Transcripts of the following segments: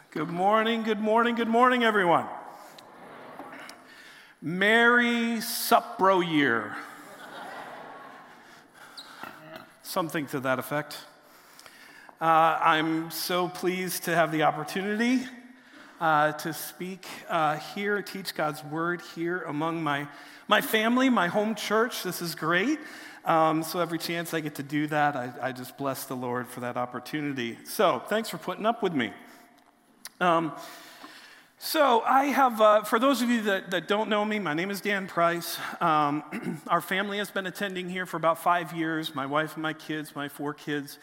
Good morning, good morning, good morning, everyone. Merry Supro year. Something to that effect. I'm so pleased to have the opportunity to speak here, teach God's word here among my family, my home church. This is great. So every chance I get to do that, I just bless the Lord for that opportunity. So thanks for putting up with me. So I have, for those of you that don't know me, my name is Dan Price. Our family has been attending here for about 5 years, my wife and my kids, my 4 kids.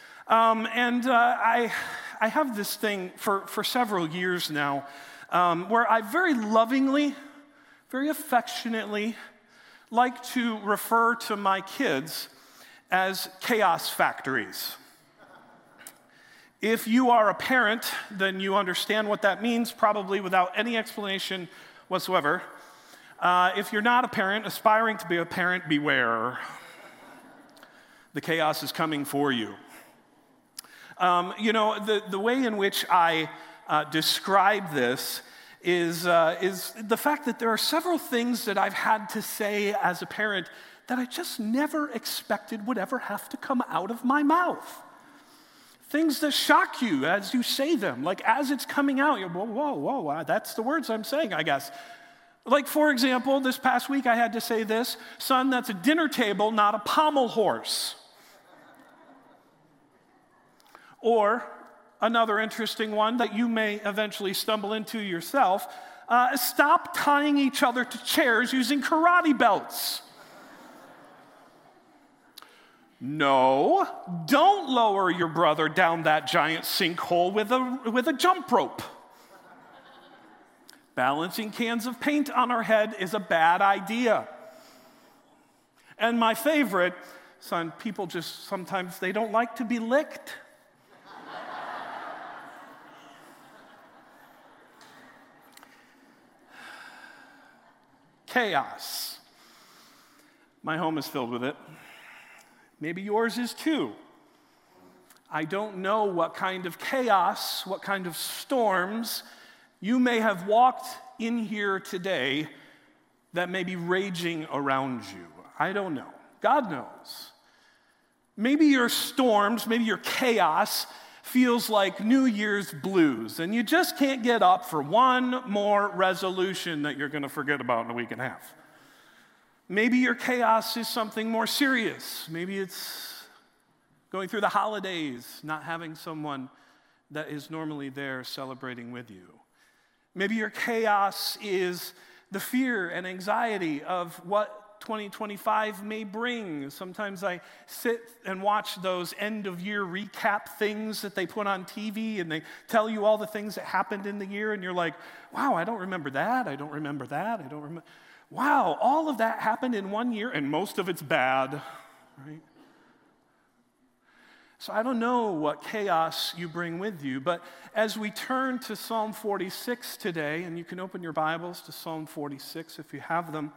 I have this thing for several years now where I very lovingly, very affectionately like to refer to my kids as chaos factories. If you are a parent, then you understand what that means, probably without any explanation whatsoever. If you're not a parent, aspiring to be a parent, beware. The chaos is coming for you. The way in which I describe this is the fact that there are several things that I've had to say as a parent that I just never expected would ever have to come out of my mouth. Things that shock you as you say them. Like as it's coming out, you're, whoa, that's the words I'm saying, I guess. Like, for example, this past week I had to say this: son, that's a dinner table, not a pommel horse. Or another interesting one that you may eventually stumble into yourself: stop tying each other to chairs using karate belts. No, don't lower your brother down that giant sinkhole with a jump rope. Balancing cans of paint on our head is a bad idea. And my favorite, son, people just sometimes they don't like to be licked. Chaos. My home is filled with it. Maybe yours is too. I don't know what kind of chaos, what kind of storms you may have walked in here today that may be raging around you. I don't know. God knows. Maybe your storms, maybe your chaos feels like New Year's blues, and you just can't get up for one more resolution that you're going to forget about in a week and a half. Maybe your chaos is something more serious. Maybe it's going through the holidays, not having someone that is normally there celebrating with you. Maybe your chaos is the fear and anxiety of what 2025 may bring. Sometimes I sit and watch those end-of-year recap things that they put on TV, and they tell you all the things that happened in the year, and you're like, wow, I don't remember that, I don't remember that, I don't remember. Wow, all of that happened in 1 year, and most of it's bad, right? So I don't know what chaos you bring with you, but as we turn to Psalm 46 today, and you can open your Bibles to Psalm 46 if you have them,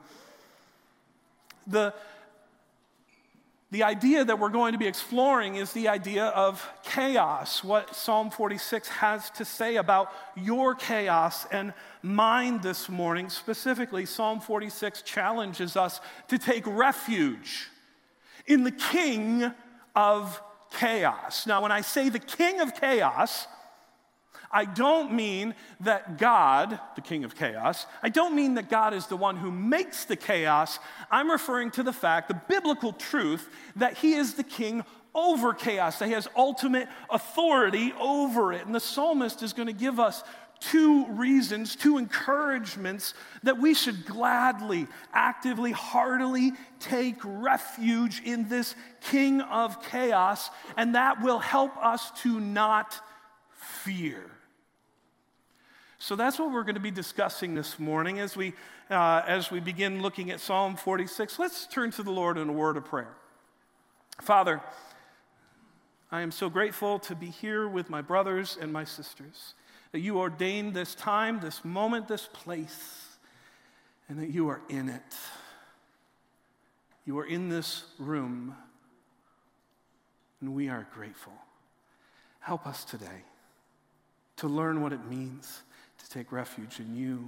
the idea that we're going to be exploring is the idea of chaos, what Psalm 46 has to say about your chaos and mine this morning. Specifically, Psalm 46 challenges us to take refuge in the King of chaos. Now, when I say the King of chaos, I don't mean that God, the King of chaos, I don't mean that God is the one who makes the chaos. I'm referring to the fact, the biblical truth, that he is the king over chaos, that he has ultimate authority over it. And the psalmist is going to give us 2 reasons, 2 encouragements that we should gladly, actively, heartily take refuge in this king of chaos, and that will help us to not fear. So that's what we're going to be discussing this morning as we begin looking at Psalm 46. Let's turn to the Lord in a word of prayer. Father, I am so grateful to be here with my brothers and my sisters, that you ordained this time, this moment, this place, and that you are in it. You are in this room, and we are grateful. Help us today. to learn what it means to take refuge in you,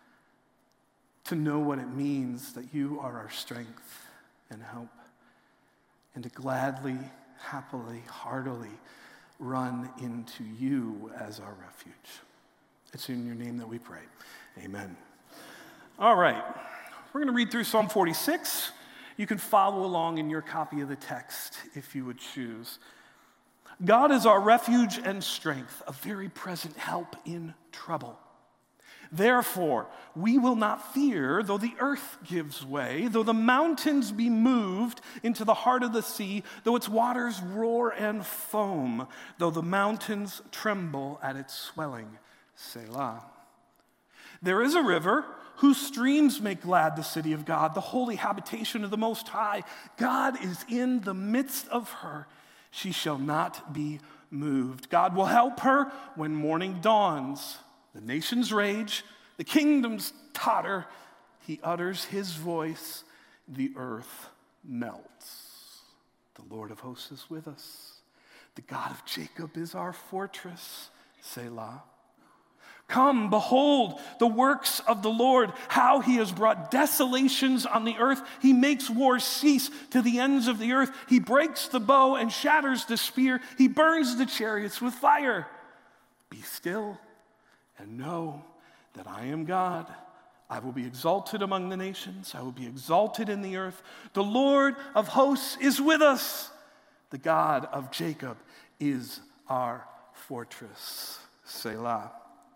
to know what it means that you are our strength and help, and to gladly, happily, heartily run into you as our refuge. It's in your name that we pray. Amen. All right, we're going to read through Psalm 46. You can follow along in your copy of the text if you would choose. God is our refuge and strength, a very present help in trouble. Therefore, we will not fear, though the earth gives way, though the mountains be moved into the heart of the sea, though its waters roar and foam, though the mountains tremble at its swelling. Selah. There is a river whose streams make glad the city of God, the holy habitation of the Most High. God is in the midst of her. She shall not be moved. God will help her when morning dawns. The nations rage, the kingdoms totter. He utters his voice, the earth melts. The Lord of hosts is with us. The God of Jacob is our fortress. Selah. Come, behold the works of the Lord, how he has brought desolations on the earth. He makes wars cease to the ends of the earth. He breaks the bow and shatters the spear. He burns the chariots with fire. Be still and know that I am God. I will be exalted among the nations. I will be exalted in the earth. The Lord of hosts is with us. The God of Jacob is our fortress. Selah.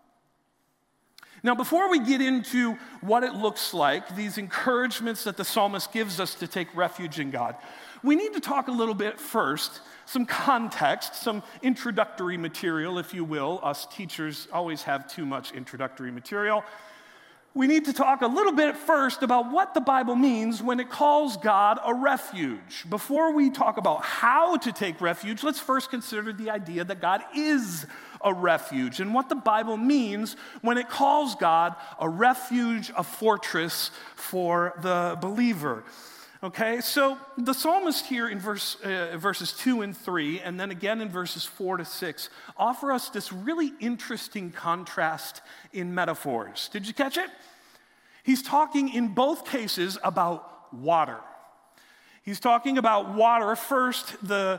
Now, before we get into what it looks like, these encouragements that the psalmist gives us to take refuge in God, we need to talk a little bit first, some context, some introductory material, if you will. Us teachers always have too much introductory material. We need to talk a little bit first about what the Bible means when it calls God a refuge. Before we talk about how to take refuge, let's first consider the idea that God is a refuge and what the Bible means when it calls God a refuge, a fortress for the believer. Okay, so the psalmist here in verses 2 and 3, and then again in verses 4 to 6, offer us this really interesting contrast in metaphors. Did you catch it? He's talking in both cases about water. He's talking about water first, the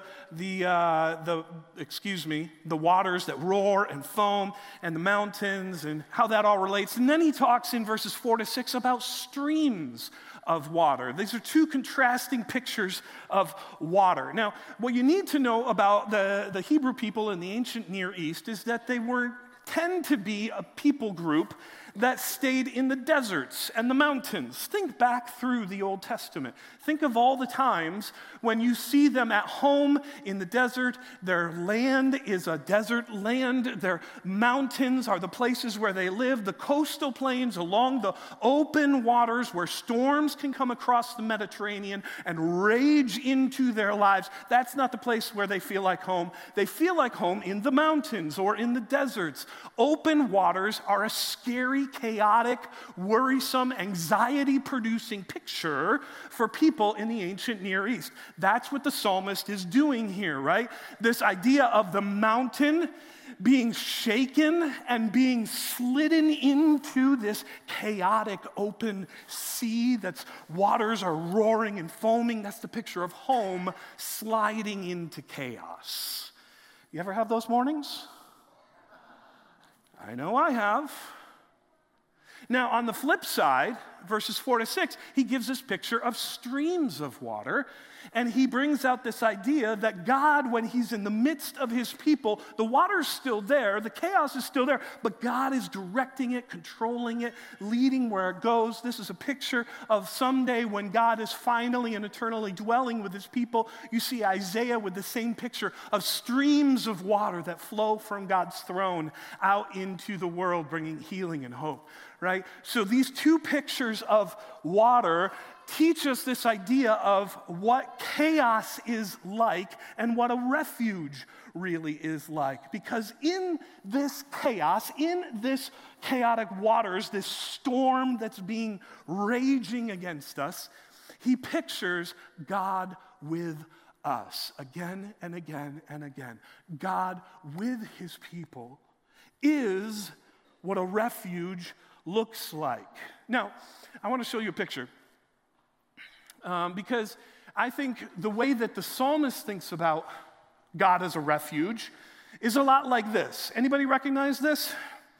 waters that roar and foam, and the mountains, and how that all relates. And then he talks in verses 4 to 6 about streams of water. These are two contrasting pictures of water. Now, what you need to know about the Hebrew people in the ancient Near East is that they tend to be a people group that stayed in the deserts and the mountains. Think back through the Old Testament. Think of all the times when you see them at home in the desert. Their land is a desert land. Their mountains are the places where they live. The coastal plains along the open waters where storms can come across the Mediterranean and rage into their lives. That's not the place where they feel like home. They feel like home in the mountains or in the deserts. Open waters are a scary, chaotic, worrisome, anxiety-producing picture for people in the ancient Near East. That's what the psalmist is doing here, right? This idea of the mountain being shaken and being slidden into this chaotic open sea that's waters are roaring and foaming. That's the picture of home sliding into chaos. You ever have those mornings? I know I have. Now, on the flip side, verses 4 to 6, he gives this picture of streams of water, and he brings out this idea that God, when he's in the midst of his people, the water's still there, the chaos is still there, but God is directing it, controlling it, leading where it goes. This is a picture of someday when God is finally and eternally dwelling with his people. You see Isaiah with the same picture of streams of water that flow from God's throne out into the world, bringing healing and hope. Right? So these two pictures of water teach us this idea of what chaos is like and what a refuge really is like. Because in this chaos, in this chaotic waters, this storm that's being raging against us, he pictures God with us again and again and again. God with his people is what a refuge looks like. Now, I want to show you a picture because I think the way that the psalmist thinks about God as a refuge is a lot like this. Anybody recognize this?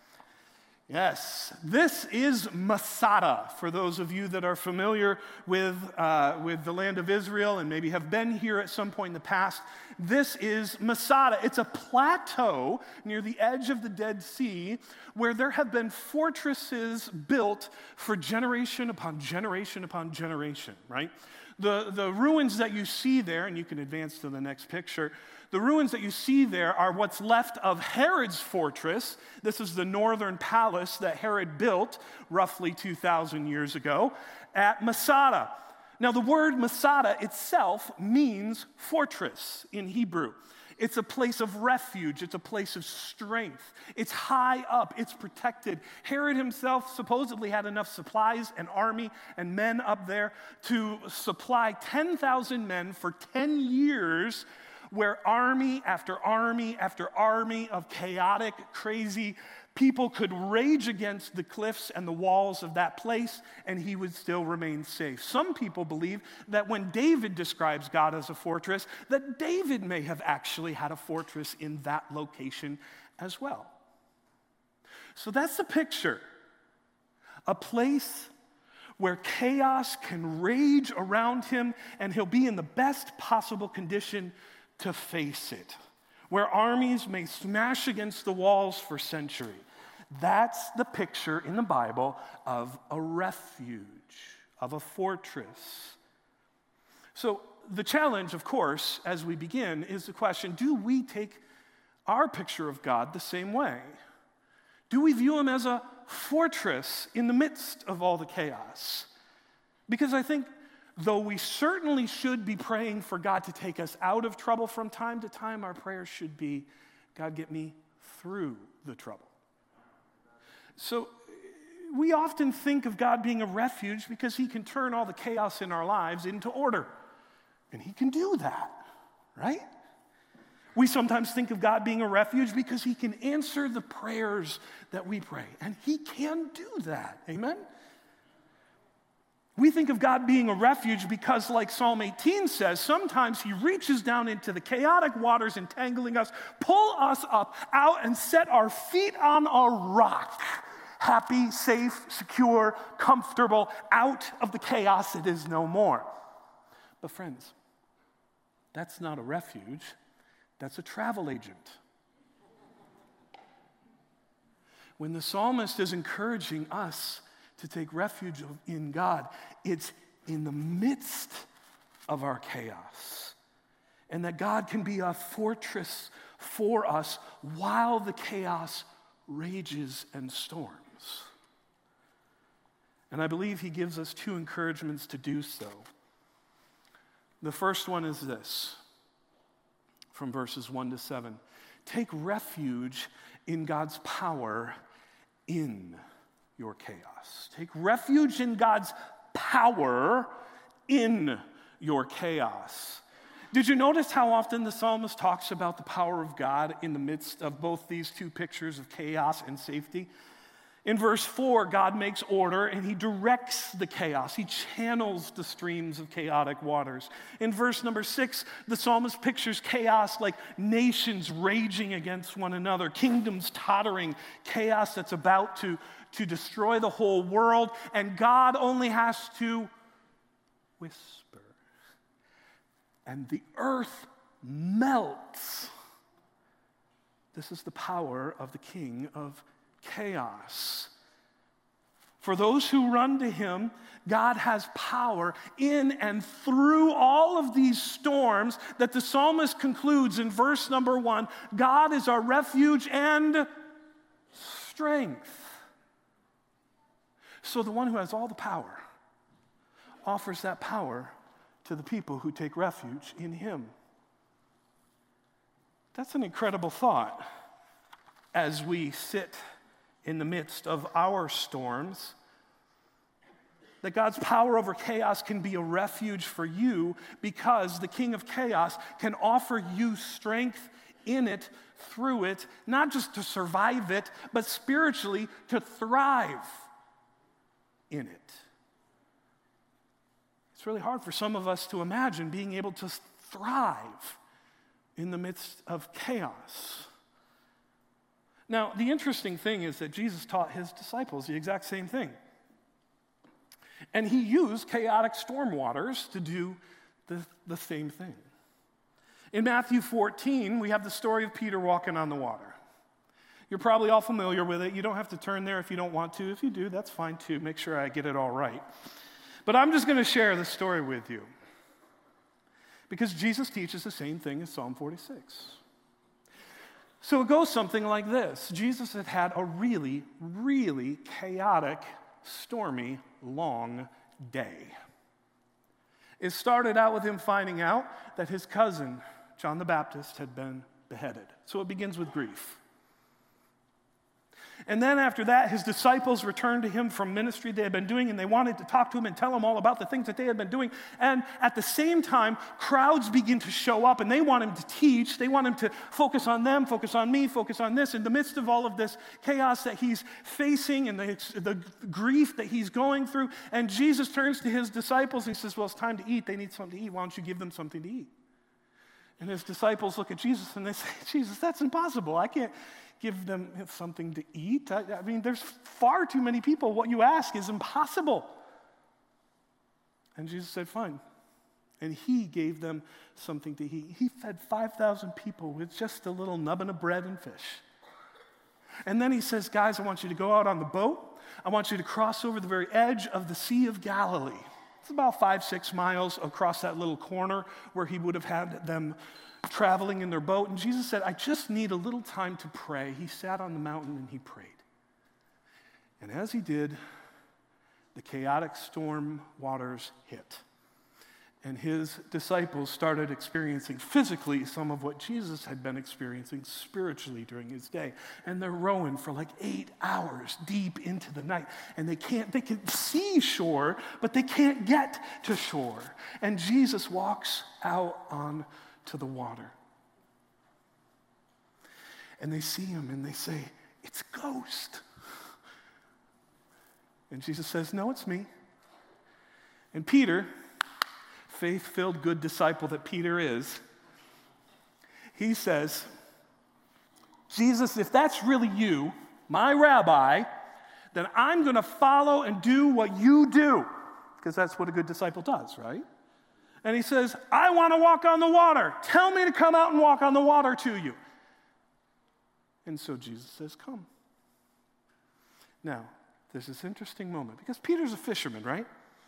Yes, this is Masada. For those of you that are familiar with the land of Israel and maybe have been here at some point in the past, this is Masada. It's a plateau near the edge of the Dead Sea where there have been fortresses built for generation upon generation upon generation, right? The ruins that you see there, and you can advance to the next picture, the ruins that you see there are what's left of Herod's fortress. This is the northern palace that Herod built roughly 2,000 years ago at Masada. Now, the word Masada itself means fortress in Hebrew. It's a place of refuge. It's a place of strength. It's high up. It's protected. Herod himself supposedly had enough supplies and army and men up there to supply 10,000 men for 10 years, where army after army after army of chaotic, crazy people could rage against the cliffs and the walls of that place, and he would still remain safe. Some people believe that when David describes God as a fortress, that David may have actually had a fortress in that location as well. So that's the picture. A place where chaos can rage around him, and he'll be in the best possible condition to face it, where armies may smash against the walls for centuries. That's the picture in the Bible of a refuge, of a fortress. So the challenge, of course, as we begin, is the question, do we take our picture of God the same way? Do we view him as a fortress in the midst of all the chaos? Because I think though we certainly should be praying for God to take us out of trouble from time to time, our prayers should be, God, get me through the trouble. So we often think of God being a refuge because he can turn all the chaos in our lives into order. And he can do that, right? We sometimes think of God being a refuge because he can answer the prayers that we pray. And he can do that, amen? We think of God being a refuge because, like Psalm 18 says, sometimes he reaches down into the chaotic waters entangling us, pull us up, out, and set our feet on a rock. Happy, safe, secure, comfortable, out of the chaos it is no more. But friends, that's not a refuge, that's a travel agent. When the psalmist is encouraging us to take refuge in God, it's in the midst of our chaos. And that God can be a fortress for us while the chaos rages and storms. And I believe he gives us two encouragements to do so. The first one is this, from verses 1 to 7. Take refuge in God's power in your chaos. Take refuge in God's power in your chaos. Did you notice how often the psalmist talks about the power of God in the midst of both these two pictures of chaos and safety? In verse 4, God makes order and he directs the chaos. He channels the streams of chaotic waters. In verse number 6, the psalmist pictures chaos like nations raging against one another, kingdoms tottering, chaos that's about to destroy the whole world, and God only has to whisper. And the earth melts. This is the power of the King of chaos. For those who run to him, God has power in and through all of these storms that the psalmist concludes in verse number 1. God is our refuge and strength. So the one who has all the power offers that power to the people who take refuge in him. That's an incredible thought as we sit in the midst of our storms, that God's power over chaos can be a refuge for you because the King of chaos can offer you strength in it, through it, not just to survive it, but spiritually to thrive in it. It's really hard for some of us to imagine being able to thrive in the midst of chaos. Now, the interesting thing is that Jesus taught his disciples the exact same thing. And he used chaotic storm waters to do the same thing. In Matthew 14, we have the story of Peter walking on the water. You're probably all familiar with it. You don't have to turn there if you don't want to. If you do, that's fine too. Make sure I get it all right. But I'm just going to share the story with you, because Jesus teaches the same thing as Psalm 46. So it goes something like this. Jesus had had a really, really chaotic, stormy, long day. It started out with him finding out that his cousin, John the Baptist, had been beheaded. So it begins with grief. And then after that, his disciples returned to him from ministry they had been doing, and they wanted to talk to him and tell him all about the things that they had been doing. And at the same time, crowds begin to show up, and they want him to teach. They want him to focus on them, focus on me, focus on this. In the midst of all of this chaos that he's facing and the grief that he's going through, and Jesus turns to his disciples and he says, well, it's time to eat. They need something to eat. Why don't you give them something to eat? And his disciples look at Jesus and they say, Jesus, that's impossible. I can't give them something to eat. I mean, there's far too many people. What you ask is impossible. And Jesus said, fine. And he gave them something to eat. He fed 5,000 people with just a little nubbin of bread and fish. And then he says, guys, I want you to go out on the boat. I want you to cross over the very edge of the Sea of Galilee. It's about 5-6 miles across that little corner where he would have had them traveling in their boat. And Jesus said, I just need a little time to pray. He sat on the mountain and he prayed. And as he did, the chaotic storm waters hit. And his disciples started experiencing physically some of what Jesus had been experiencing spiritually during his day. And they're rowing for like 8 hours deep into the night. And they can see shore, but they can't get to shore. And Jesus walks out on to the water. And they see him and they say, it's a ghost. And Jesus says, no, it's me. And Peter, faith-filled good disciple that Peter is, he says, Jesus, if that's really you, my rabbi, then I'm going to follow and do what you do. Because that's what a good disciple does, right? And he says, I want to walk on the water. Tell me to come out and walk on the water to you. And so Jesus says, come. Now, there's this interesting moment, because Peter's a fisherman, right?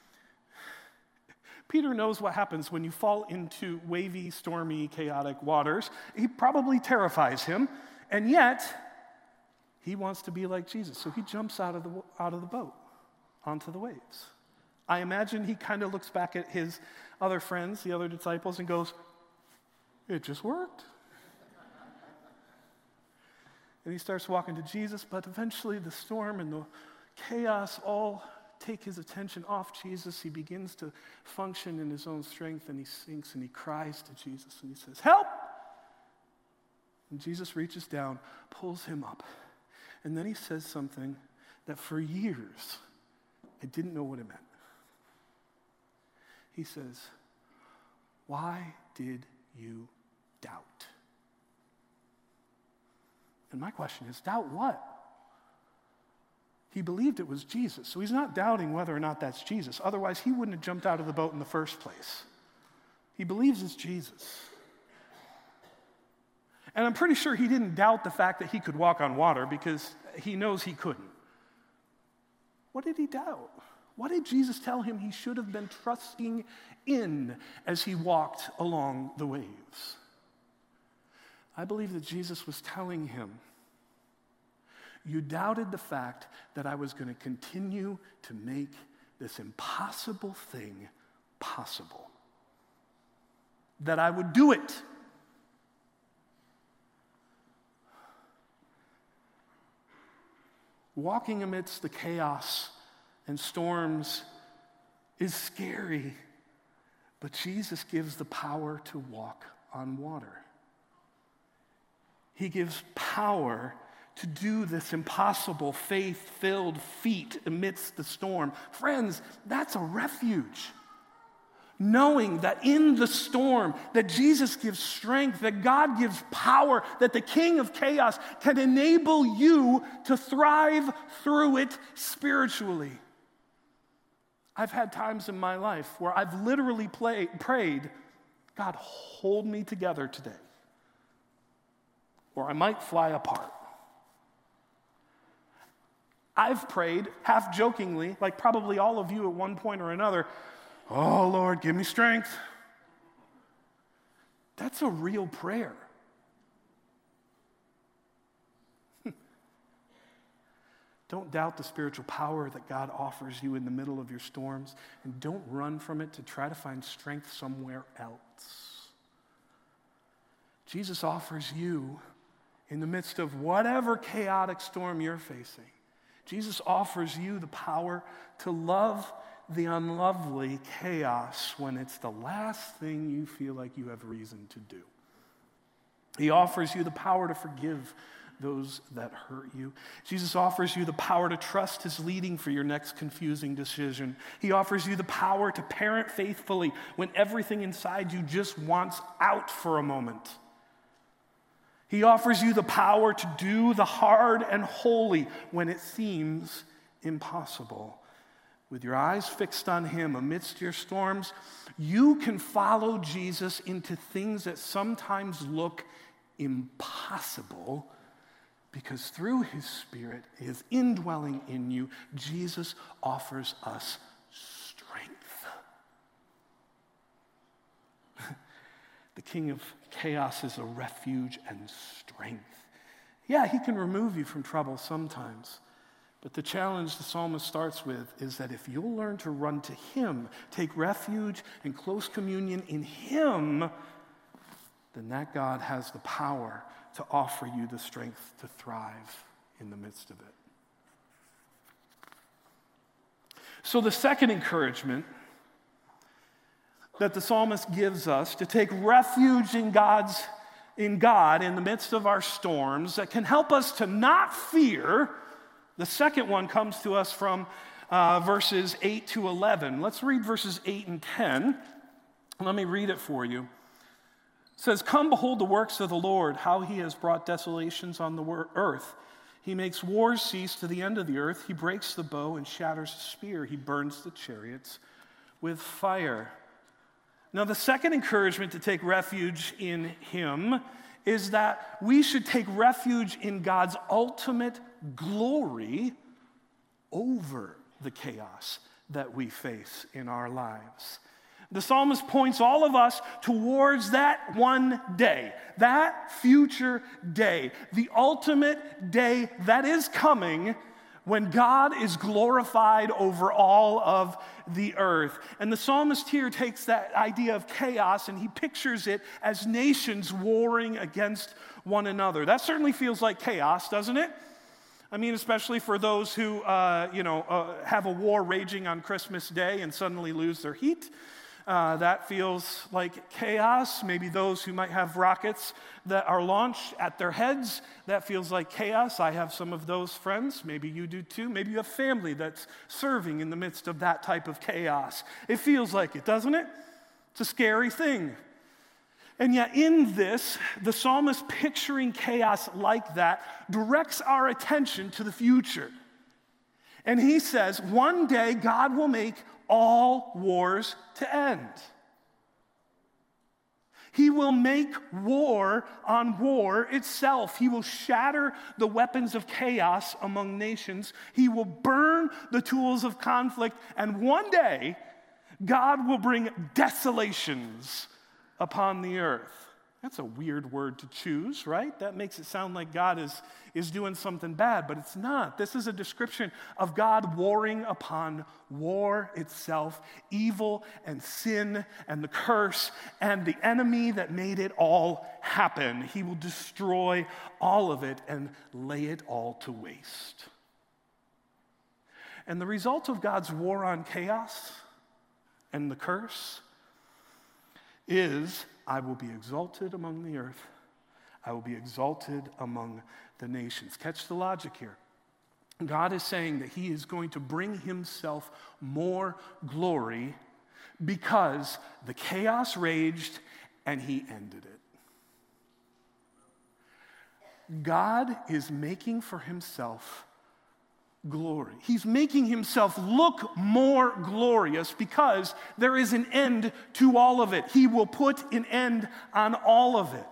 Peter knows what happens when you fall into wavy, stormy, chaotic waters. He probably terrifies him, and yet he wants to be like Jesus. So he jumps out of the boat onto the waves. I imagine he kind of looks back at his other friends, the other disciples, and goes, it just worked. And he starts walking to Jesus, but eventually the storm and the chaos all take his attention off Jesus. He begins to function in his own strength, and he sinks and he cries to Jesus and he says, help! And Jesus reaches down, pulls him up, and then he says something that for years I didn't know what it meant. He says, why did you doubt? And my question is, doubt what? He believed it was Jesus, so he's not doubting whether or not that's Jesus. Otherwise, he wouldn't have jumped out of the boat in the first place. He believes it's Jesus. And I'm pretty sure he didn't doubt the fact that he could walk on water, because he knows he couldn't. What did he doubt? What did Jesus tell him he should have been trusting in as he walked along the waves? I believe that Jesus was telling him, you doubted the fact that I was going to continue to make this impossible thing possible. That I would do it. Walking amidst the chaos and storms is scary, but Jesus gives the power to walk on water. He gives power to do this impossible, faith-filled feat amidst the storm. Friends, that's a refuge. Knowing that in the storm, that Jesus gives strength, that God gives power, that the King of chaos can enable you to thrive through it spiritually. I've had times in my life where I've literally prayed, God, hold me together today, or I might fly apart. I've prayed, half jokingly, like probably all of you at one point or another, oh, Lord, give me strength. That's a real prayer. Don't doubt the spiritual power that God offers you in the middle of your storms, and don't run from it to try to find strength somewhere else. Jesus offers you, in the midst of whatever chaotic storm you're facing, Jesus offers you the power to love the unlovely chaos when it's the last thing you feel like you have reason to do. He offers you the power to forgive those that hurt you. Jesus offers you the power to trust his leading for your next confusing decision. He offers you the power to parent faithfully when everything inside you just wants out for a moment. He offers you the power to do the hard and holy when it seems impossible. With your eyes fixed on him amidst your storms, you can follow Jesus into things that sometimes look impossible, because through his Spirit, his indwelling in you, Jesus offers us strength. The King of chaos is a refuge and strength. Yeah, he can remove you from trouble sometimes. But the challenge the psalmist starts with is that if you'll learn to run to him, take refuge and close communion in him, then that God has the power to offer you the strength to thrive in the midst of it. So the second encouragement that the psalmist gives us to take refuge in God in the midst of our storms that can help us to not fear. The second one comes to us from verses 8 to 11. Let's read verses 8 and 10. Let me read it for you. It says, "Come, behold the works of the Lord, how he has brought desolations on the earth. He makes wars cease to the end of the earth. He breaks the bow and shatters the spear. He burns the chariots with fire." Now, the second encouragement to take refuge in him is that we should take refuge in God's ultimate glory over the chaos that we face in our lives. The psalmist points all of us towards that one day, that future day, the ultimate day that is coming when God is glorified over all of the earth. And the psalmist here takes that idea of chaos and he pictures it as nations warring against one another. That certainly feels like chaos, doesn't it? I mean, especially for those who, have a war raging on Christmas Day and suddenly lose their heat. That feels like chaos. Maybe those who might have rockets that are launched at their heads, that feels like chaos. I have some of those friends. Maybe you do too. Maybe you have family that's serving in the midst of that type of chaos. It feels like it, doesn't it? It's a scary thing. And yet in this, the psalmist picturing chaos like that directs our attention to the future. And he says, one day God will make all wars to end. He will make war on war itself. He will shatter the weapons of chaos among nations. He will burn the tools of conflict. And one day, God will bring desolations upon the earth. That's a weird word to choose, right? That makes it sound like God is doing something bad, but it's not. This is a description of God warring upon war itself, evil and sin and the curse and the enemy that made it all happen. He will destroy all of it and lay it all to waste. And the result of God's war on chaos and the curse is, I will be exalted among the earth. I will be exalted among the nations. Catch the logic here. God is saying that he is going to bring himself more glory because the chaos raged and he ended it. God is making for himself glory. He's making himself look more glorious because there is an end to all of it. He will put an end on all of it.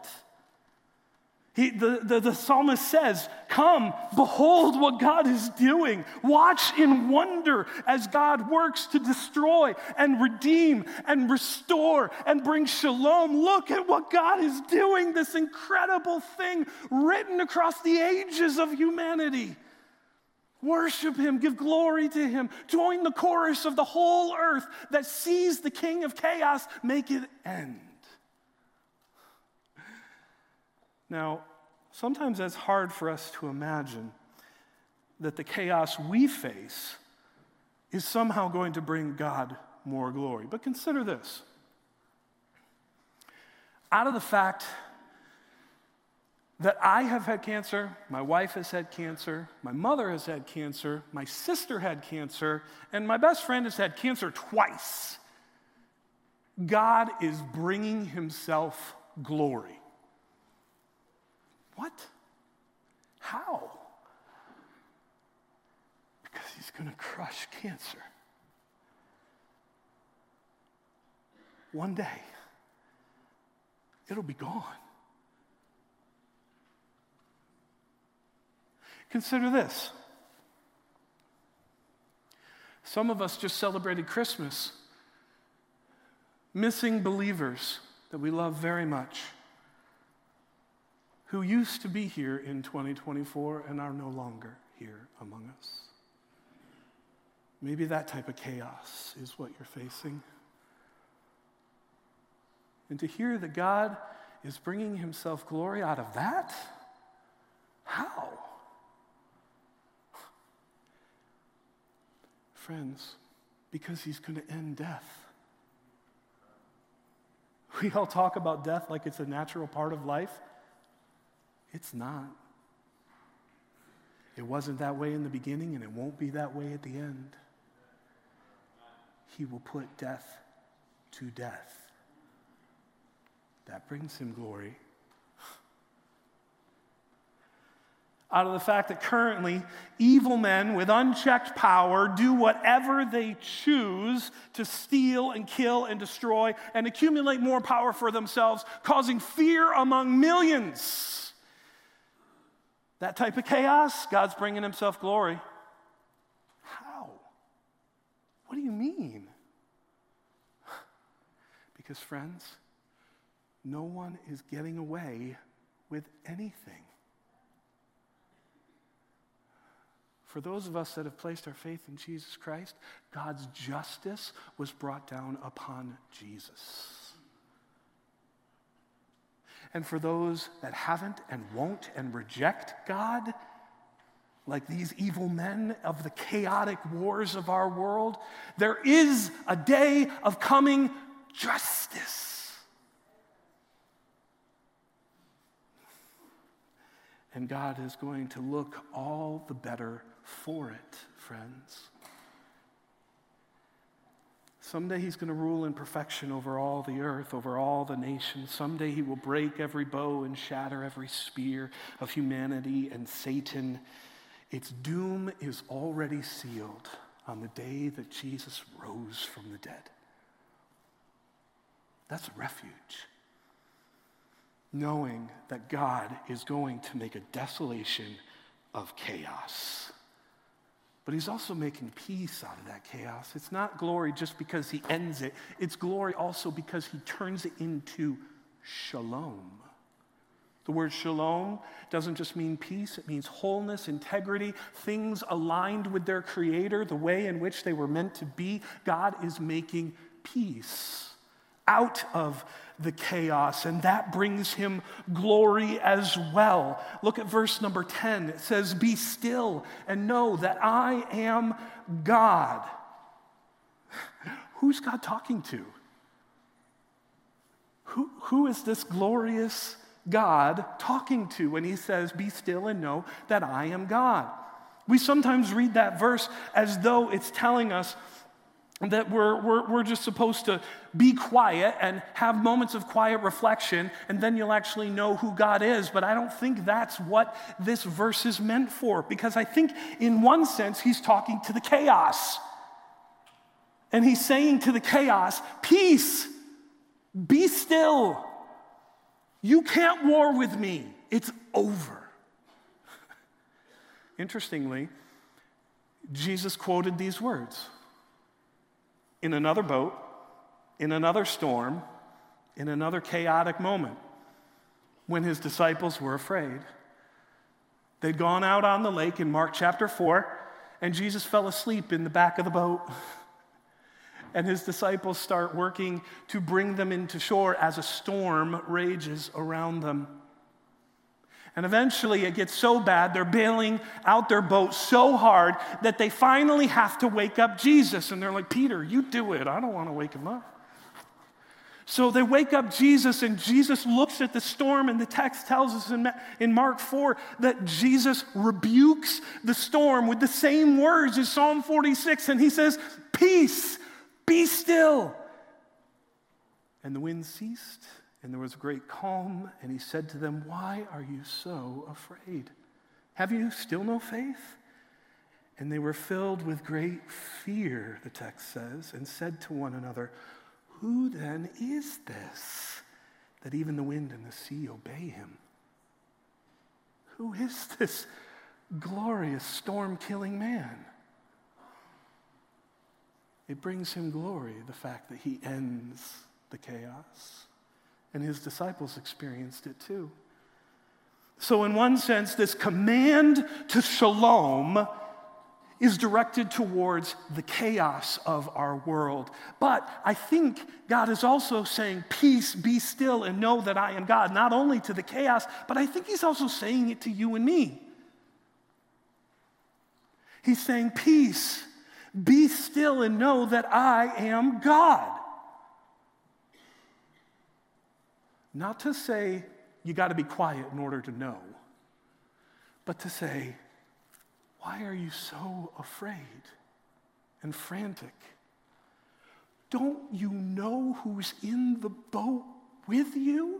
The psalmist says, come, behold what God is doing. Watch in wonder as God works to destroy and redeem and restore and bring shalom. Look at what God is doing, this incredible thing written across the ages of humanity. Worship him, give glory to him. Join the chorus of the whole earth that sees the King of chaos make it end. Now, sometimes that's hard for us to imagine that the chaos we face is somehow going to bring God more glory. But consider this. Out of the fact that I have had cancer, my wife has had cancer, my mother has had cancer, my sister had cancer, and my best friend has had cancer twice, God is bringing himself glory. What? How? Because he's going to crush cancer. One day, it'll be gone. Consider this. Some of us just celebrated Christmas, missing believers that we love very much, who used to be here in 2024 and are no longer here among us. Maybe that type of chaos is what you're facing. And to hear that God is bringing himself glory out of that? How? Friends, because he's going to end death. We all talk about death like it's a natural part of life. It's not. It wasn't that way in the beginning, and it won't be that way at the end. He will put death to death. That brings him glory. Out of the fact that currently evil men with unchecked power do whatever they choose to steal and kill and destroy and accumulate more power for themselves, causing fear among millions. That type of chaos, God's bringing himself glory. How? What do you mean? Because, friends, no one is getting away with anything. For those of us that have placed our faith in Jesus Christ, God's justice was brought down upon Jesus. And for those that haven't and won't and reject God, like these evil men of the chaotic wars of our world, there is a day of coming justice. And God is going to look all the better for it, friends. Someday he's going to rule in perfection over all the earth, over all the nations. Someday he will break every bow and shatter every spear of humanity and Satan. Its doom is already sealed on the day that Jesus rose from the dead. That's refuge. Knowing that God is going to make a desolation of chaos. But he's also making peace out of that chaos. It's not glory just because he ends it. It's glory also because he turns it into shalom. The word shalom doesn't just mean peace. It means wholeness, integrity, things aligned with their Creator, the way in which they were meant to be. God is making peace out of the chaos, and that brings him glory as well. Look at verse number 10. It says, "Be still and know that I am God." Who's God talking to? Who is this glorious God talking to when he says, "Be still and know that I am God." We sometimes read that verse as though it's telling us that we're just supposed to be quiet and have moments of quiet reflection, and then you'll actually know who God is. But I don't think that's what this verse is meant for, because I think in one sense he's talking to the chaos. And he's saying to the chaos, "Peace, be still. You can't war with me. It's over." Interestingly, Jesus quoted these words in another boat, in another storm, in another chaotic moment, when his disciples were afraid. They'd gone out on the lake in Mark chapter 4, and Jesus fell asleep in the back of the boat. And his disciples start working to bring them into shore as a storm rages around them. And eventually it gets so bad, they're bailing out their boat so hard that they finally have to wake up Jesus. And they're like, "Peter, you do it. I don't want to wake him up." So they wake up Jesus, and Jesus looks at the storm, and the text tells us in Mark 4 that Jesus rebukes the storm with the same words as Psalm 46, and he says, "Peace, be still." And the wind ceased, and there was a great calm, and he said to them, "Why are you so afraid? Have you still no faith?" And they were filled with great fear, the text says, and said to one another, "Who then is this, that even the wind and the sea obey him? Who is this glorious storm-killing man?" It brings him glory, the fact that he ends the chaos. And his disciples experienced it too. So in one sense, this command to shalom is directed towards the chaos of our world. But I think God is also saying, "Peace, be still, and know that I am God," not only to the chaos, but I think he's also saying it to you and me. He's saying, "Peace, be still, and know that I am God." Not to say you got to be quiet in order to know, but to say, "Why are you so afraid and frantic? Don't you know who's in the boat with you?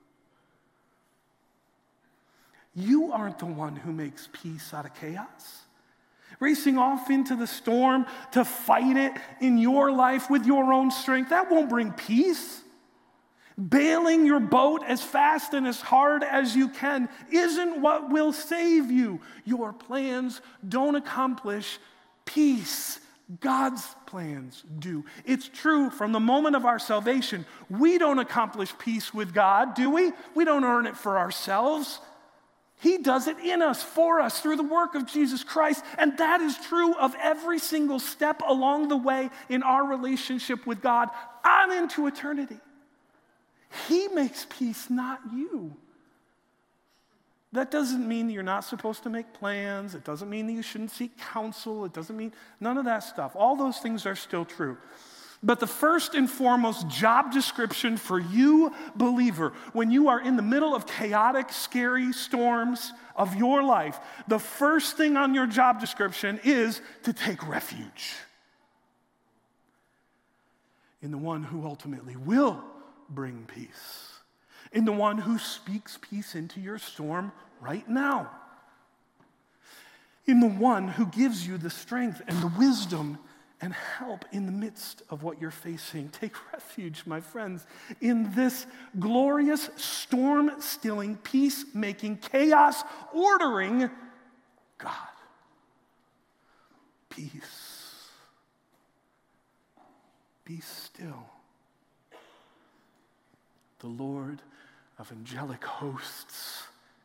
You aren't the one who makes peace out of chaos. Racing off into the storm to fight it in your life with your own strength, that won't bring peace. Bailing your boat as fast and as hard as you can isn't what will save you. Your plans don't accomplish peace. God's plans do. It's true from the moment of our salvation. We don't accomplish peace with God, do we? We don't earn it for ourselves. He does it in us, for us, through the work of Jesus Christ. And that is true of every single step along the way in our relationship with God on into eternity. He makes peace, not you. That doesn't mean you're not supposed to make plans. It doesn't mean that you shouldn't seek counsel. It doesn't mean none of that stuff. All those things are still true. But the first and foremost job description for you, believer, when you are in the middle of chaotic, scary storms of your life, the first thing on your job description is to take refuge in the one who ultimately will bring peace, in the one who speaks peace into your storm right now, in the one who gives you the strength and the wisdom and help in the midst of what you're facing. Take refuge, my friends, in this glorious, storm-stilling, peace-making, chaos-ordering God. Peace. Be still. The Lord of angelic hosts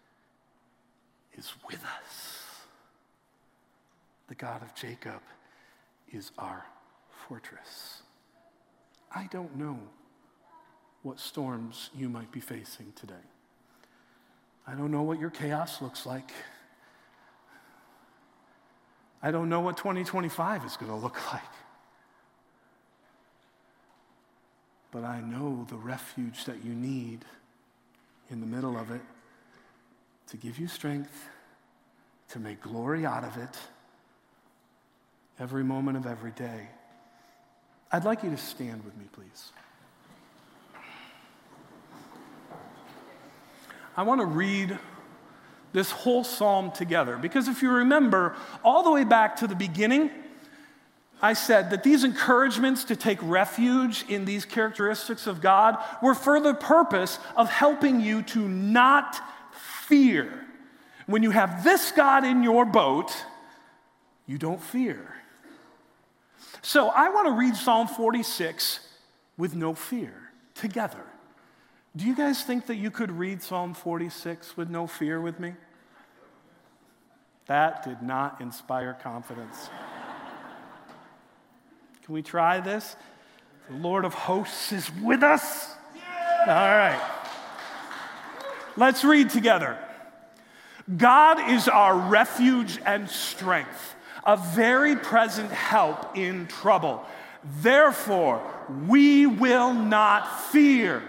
is with us. The God of Jacob is our fortress. I don't know what storms you might be facing today. I don't know what your chaos looks like. I don't know what 2025 is going to look like. But I know the refuge that you need in the middle of it, to give you strength, to make glory out of it every moment of every day. I'd like you to stand with me, please. I want to read this whole psalm together, because if you remember, all the way back to the beginning, I said that these encouragements to take refuge in these characteristics of God were for the purpose of helping you to not fear. When you have this God in your boat, you don't fear. So I want to read Psalm 46 with no fear together. Do you guys think that you could read Psalm 46 with no fear with me? That did not inspire confidence. Can we try this? The Lord of hosts is with us. Yeah! All right. Let's read together. God is our refuge and strength, a very present help in trouble. Therefore, we will not fear.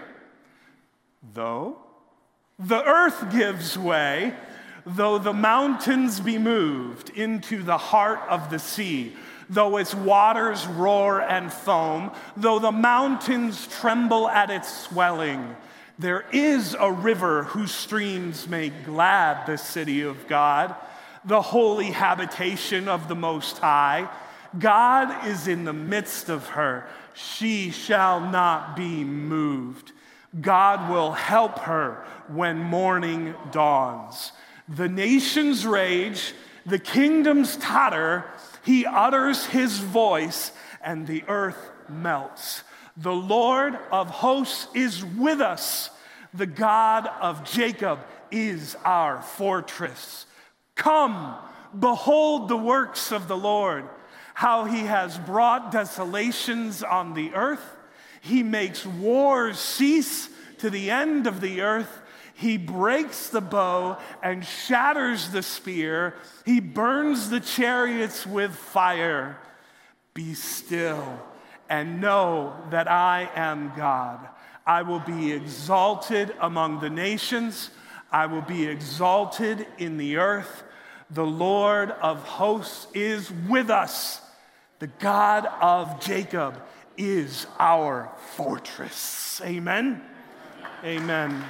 Though the earth gives way, though the mountains be moved into the heart of the sea, though its waters roar and foam, though the mountains tremble at its swelling, there is a river whose streams make glad the city of God, the holy habitation of the Most High. God is in the midst of her. She shall not be moved. God will help her when morning dawns. The nations rage, the kingdoms totter. He utters his voice, and the earth melts. The Lord of hosts is with us. The God of Jacob is our fortress. Come, behold the works of the Lord, how he has brought desolations on the earth. He makes wars cease to the end of the earth. He breaks the bow and shatters the spear. He burns the chariots with fire. Be still and know that I am God. I will be exalted among the nations. I will be exalted in the earth. The Lord of hosts is with us. The God of Jacob is our fortress. Amen. Amen.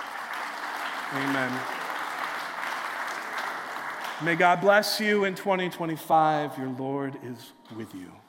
Amen. May God bless you in 2025. Your Lord is with you.